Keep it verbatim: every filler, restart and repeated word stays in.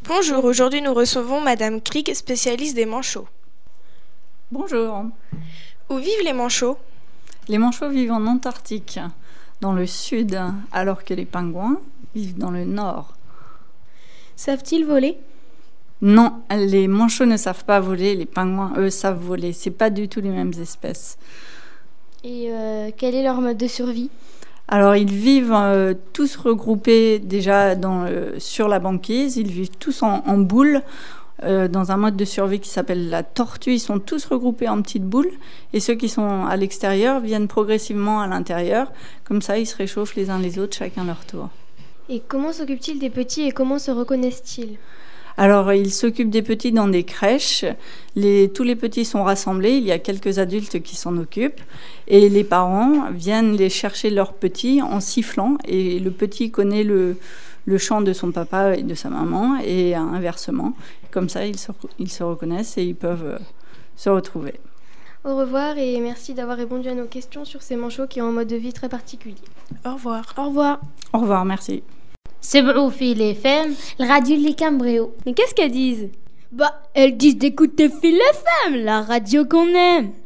Bonjour, aujourd'hui nous recevons Madame Krieg, spécialiste des manchots. Bonjour. Où vivent les manchots? Les manchots vivent en Antarctique, dans le sud, alors que les pingouins vivent dans le nord. Savent-ils voler? Non, les manchots ne savent pas voler, les pingouins, eux, savent voler. C'est pas du tout les mêmes espèces. Et euh, quel est leur mode de survie? Alors, ils vivent euh, tous regroupés déjà dans, euh, sur la banquise. Ils vivent tous en, en boule, euh, dans un mode de survie qui s'appelle la tortue. Ils sont tous regroupés en petites boules. Et ceux qui sont à l'extérieur viennent progressivement à l'intérieur. Comme ça, ils se réchauffent les uns les autres, chacun leur tour. Et comment s'occupent-ils des petits et comment se reconnaissent-ils? Alors, ils s'occupent des petits dans des crèches. Les, tous les petits sont rassemblés. Il y a quelques adultes qui s'en occupent. Et les parents viennent les chercher leurs petits en sifflant. Et le petit connaît le, le chant de son papa et de sa maman, et inversement. Comme ça, ils se, ils se reconnaissent et ils peuvent euh, se retrouver. Au revoir et merci d'avoir répondu à nos questions sur ces manchots qui ont un mode de vie très particulier. Au revoir. Au revoir. Au revoir, merci. سبعوا في les femmes, le radio les Cambréo. Mais qu'est-ce qu'elles disent? Bah, elles disent d'écouter Phil F M, la radio qu'on aime.